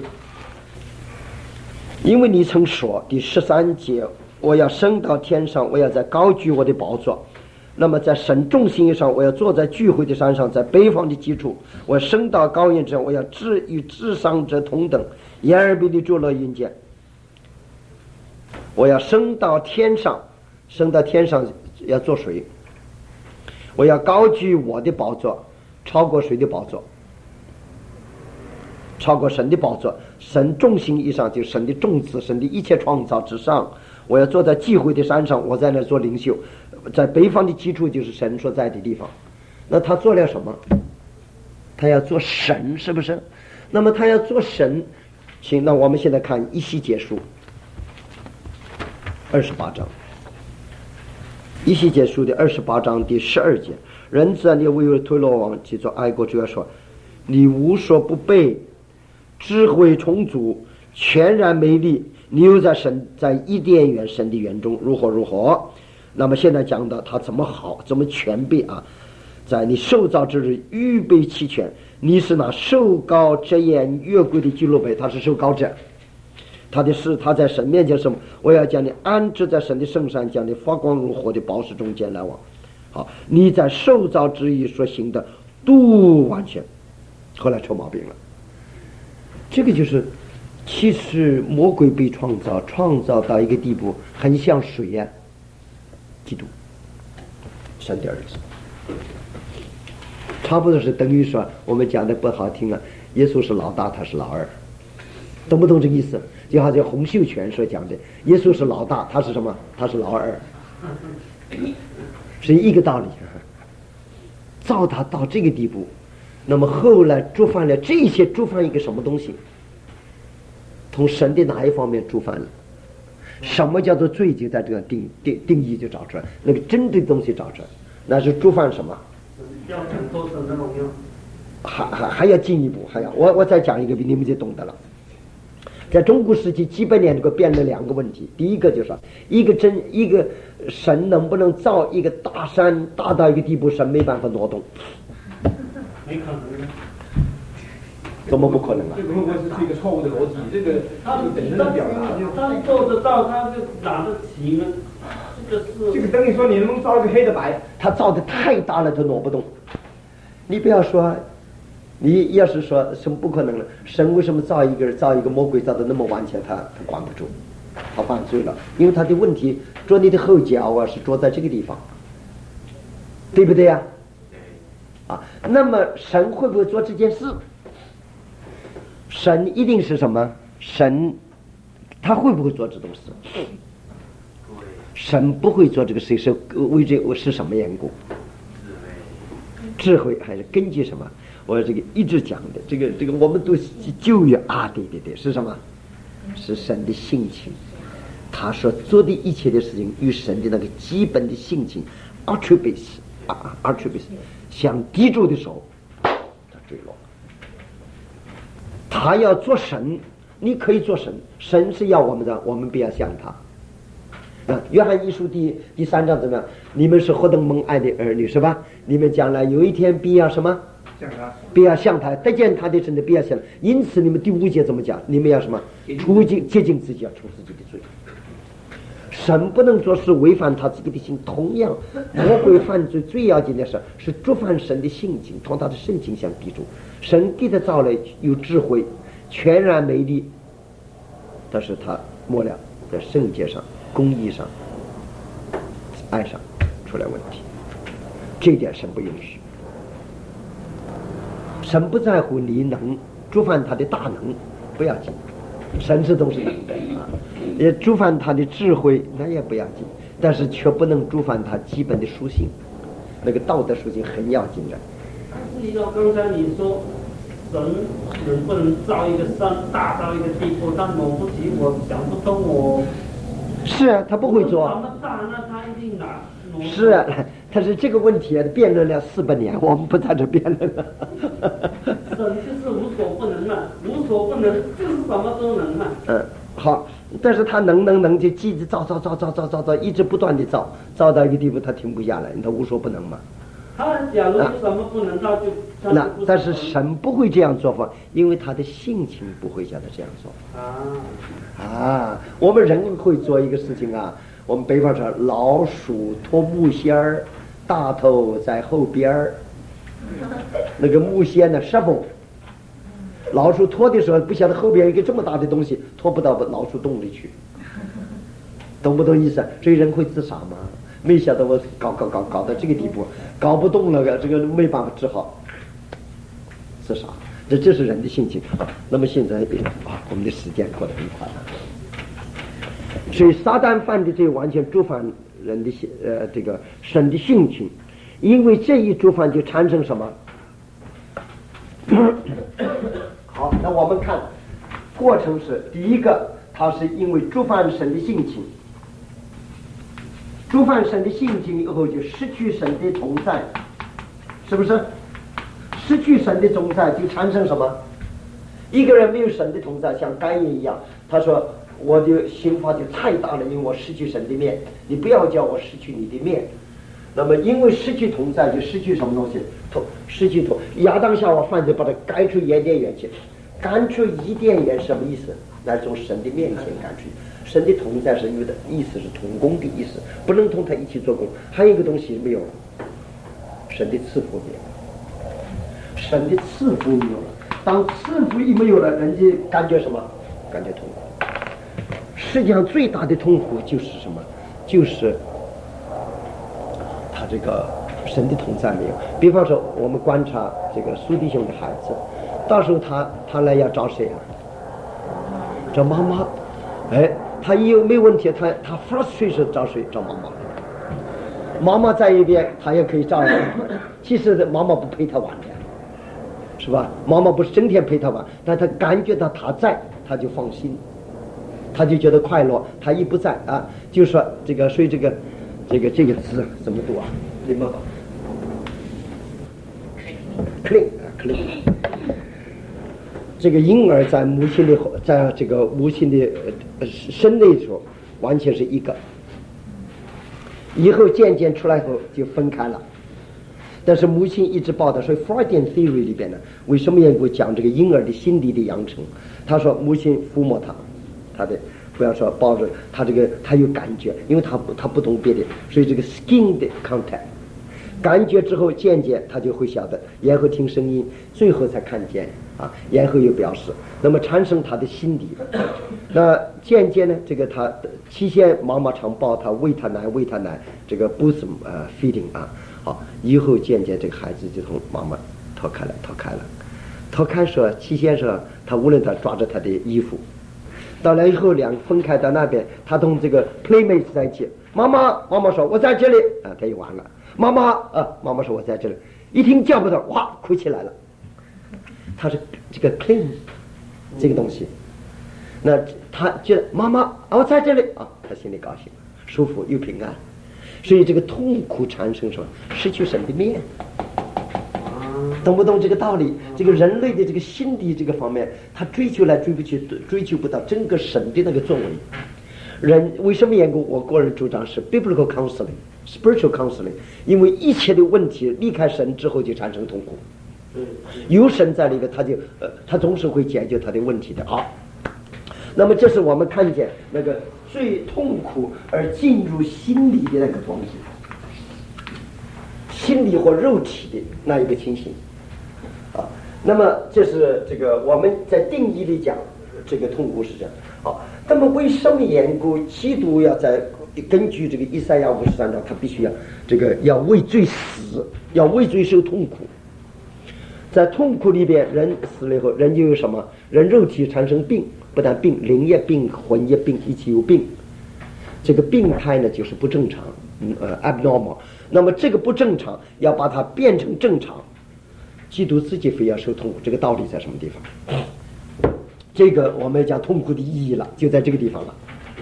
因为你曾说第13节，我要升到天上，我要在高举我的宝座。那么在神众心上，我要坐在聚会的山上，在北方的基础，我升到高云之上，我要与至上者同等，言而比的坐乐云间。我要升到天上要做谁？我要高举我的宝座，超过谁的宝座？超过神的宝座。神众心以上，就是神的众子，神的一切创造之上。我要坐在聚会的山上，我在那做领袖。在北方的基础就是神所在的地方。那他做了什么？他要做神，是不是？那么他要做神，行，那我们现在看以西结书28章，以西结书的28章第12节，人子啊，你为了推罗王去做爱国主要说，你无所不备，智慧充足，全然美丽，你又在伊甸园神的园中如何？那么现在讲到他怎么好，怎么全备啊？在你受造之日预备齐全，你是那受膏遮掩越贵的基路伯，他是受膏者，他在神面前什么？我要将你安置在神的圣山，将你发光如火的宝石中间来往。好，你在受造之日所行的都完全，后来出毛病了。这个就是其实魔鬼被创造到一个地步，很像水呀。基督，神的儿子，差不多是等于说，我们讲的不好听啊，耶稣是老大，他是老二，懂不懂这个意思？就好像洪秀全所讲的，耶稣是老大，他是什么？他是老二。 是一个道理。造他到这个地步，那么后来触犯了这些，触犯一个什么东西？从神的哪一方面触犯了？什么叫做罪？就在这个定义就找出来，那个真的东西找出来，那是触犯什么？ 要承受神的荣耀。 还要进一步，还要我再讲一个，你们就懂得了。在中古时期几百年，这个变了两个问题。第一个就是一个神能不能造一个大山大到一个地步，神没办法挪动？ 没可能。 怎么不可能啊？ 这个会不会是一个错误的逻辑？这个他本身的表达他做得到，他就拿得起呢。 这个等于说你能不能造一个黑的白？ 他造的太大了，他挪不动。你不要说。你要是说什么不可能了，神为什么造一个魔鬼造的那么完全，他管不住，他犯罪了，因为他的问题捉你的后脚啊，是捉在这个地方，对不对呀？啊，那么神会不会做这件事？神一定是什么？神他会不会做这种事？神不会做这个事，是为这是什么缘故？智慧还是根据什么？我这个一直讲的，这个我们都就业啊，对，是什么？是神的性情。他所做的一切的事情与神的那个基本的性情 attributes 相抵触的时候，他坠落。他要做神，你可以做神，神是要我们的，我们不要像他。约翰一书第3章怎么样？你们是何等蒙爱的儿女，是吧？你们将来有一天必要什么？不要像他，得见他的神的不要像。因此你们第5节怎么讲？你们要什么？接近自己，要除自己的罪。神不能做事违反他自己的心。同样，魔鬼犯罪最要紧的事是触犯神的性情，同他的性情相抵触。神给他造了有智慧，全然美丽，但是他末了在圣洁上、公义上、爱上出来问题，这一点神不允许。神不在乎你能触犯他的大能，不要紧，神是都是能的啊。也触犯他的智慧，那也不要紧，但是却不能触犯他基本的属性，那个道德属性很要紧的。 但是你说刚才你说神能不能造一个山大到一个地步，他挪不起，我想不通。我是啊，他不会做。 那么大，那他一定拿。 是啊，但是这个问题辩论了400年，我们不在这辩论了。 神就是无所不能嘛，无所不能就是什么都能嘛。 好，但是他能就继续造，一直不断的造到一个地步，他停不下来，他无所不能嘛。 他假如什么不能造就那但是神不会这样做法，因为他的性情不会叫他这样做。我们人会做一个事情啊。我们北方说老鼠拖木仙儿，大头在后边儿。那个木仙呢，师傅，老鼠拖的时候不晓得后边一个这么大的东西拖不到老鼠洞里去，懂不懂意思？所以人会自杀吗？没晓得我搞到这个地步，搞不动了，这个没办法，只好自杀。这是人的性情。那么现在我们的时间过得很快了。所以撒旦犯的罪完全触犯人的这个神的性情，因为这一触犯就产生什么？好，那我们看过程是：第一个，它是因为触犯神的性情，触犯神的性情以后就失去神的同在，是不是？失去神的同在就产生什么？一个人没有神的同在，像该隐一样，他说我的刑罚就太大了，因为我失去神的面，你不要叫我失去你的面。那么因为失去同在就失去什么东西？失去亚当夏娃犯罪把他赶出伊甸园去，赶出伊甸园什么意思？来从神的面前赶出。神的同在是有的意思是同工的意思，不能同他一起做工。还有一个东西没有，神的赐福没有，神的赐福没有了。当赐福一没有了，人家感觉什么？感觉痛苦。世界上最大的痛苦就是什么？就是他这个神的同在没有。比方说，我们观察这个苏弟兄的孩子，到时候他来要找谁啊？找妈妈。哎，他一有没问题，他 frustration 找谁？找妈妈。 妈妈在一边，他也可以照样。其实妈妈不陪他玩的，是吧？妈妈不是整天陪他玩，但他感觉到他在，他就放心，他就觉得快乐。他一不在啊，就说这个，所以这个字怎么读啊？你们吧 ，clean 啊 clean。这个婴儿在母亲的，在这个母亲的身内的时候，完全是一个。以后渐渐出来后就分开了，但是母亲一直抱的。所以 Freudian theory 里边呢，为什么也给我讲这个婴儿的心理的养成？他说母亲抚摸他的不要说抱着他，这个他有感觉，因为他不懂别的，所以这个 skin 的 contact。感觉之后，渐渐他就会晓得，然后听声音，最后才看见啊，然后又表示，那么产生他的心理。那渐渐呢，这个他期间妈妈常抱他，喂他奶，这个 bosom feeding 啊，好，以后渐渐这个孩子就从妈妈逃开说，期间说他无论他抓着他的衣服，到了以后两个分开到那边，他同这个 playmate 在一起，妈妈说我在这里啊，他又完了。妈妈说我在这里，一听叫不到，哇，哭起来了。他是这个 clean 这个东西，那他觉得妈妈我在这里啊，他心里高兴，舒服又平安。所以这个痛苦产生什么？失去神的面。懂不懂这个道理？这个人类的这个心理这个方面，他追求来追不去，追求不到整个神的那个作为。人为什么研究？我个人主张是 biblical counseling。spiritual counseling， 因为一切的问题离开神之后就产生痛苦，有神在里面，他总是会解决他的问题的啊。那么这是我们看见那个最痛苦而进入心理的那个东西，心理或肉体的那一个情形啊。那么这是这个我们在定义里讲，这个痛苦是这样啊。那么为什么研究基督要在根据这个以赛亚53章，他必须要为罪死，要为罪受痛苦。在痛苦里边，人死了以后，人就有什么？人肉体产生病，不但病，灵也病，魂也病，一起有病。这个病态呢，就是不正常，abnormal。那么这个不正常，要把它变成正常，基督自己非要受痛苦，这个道理在什么地方？这个我们讲痛苦的意义了，就在这个地方了。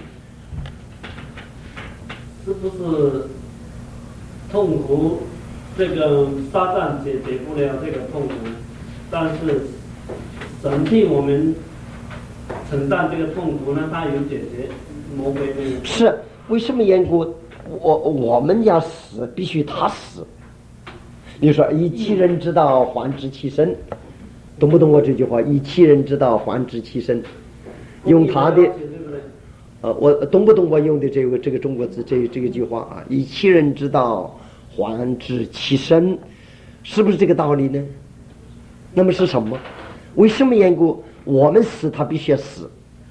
是不是痛苦？这个撒旦解决不了这个痛苦，但是神替我们承担这个痛苦呢？他有解决，魔鬼没有。 是为什么缘故？我们要死，必须他死。你说以其人之道还治其身，懂不懂我这句话？以其人之道还治其身，用他的。我懂不懂我用的这个中国字这个句话啊？以其人之道还治其身，是不是这个道理呢？那么是什么？为什么缘故？我们死，他必须要死；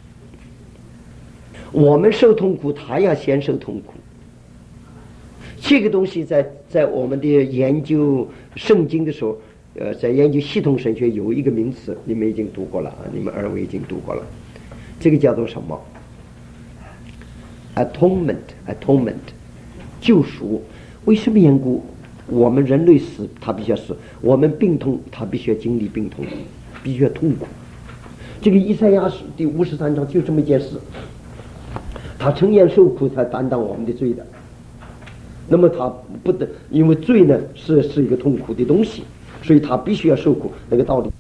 我们受痛苦，他要先受痛苦。这个东西在我们的研究圣经的时候，在研究系统神学有一个名词，你们已经读过了啊，你们二位已经读过了，这个叫做什么？Atonement， 救赎。为什么缘故？我们人类死，他必须要死；我们病痛，他必须要经历病痛，必须要痛苦。这个以赛亚书第53章就这么一件事，他承认受苦才担当我们的罪的。那么他不得，因为罪呢是一个痛苦的东西，所以他必须要受苦，那个道理。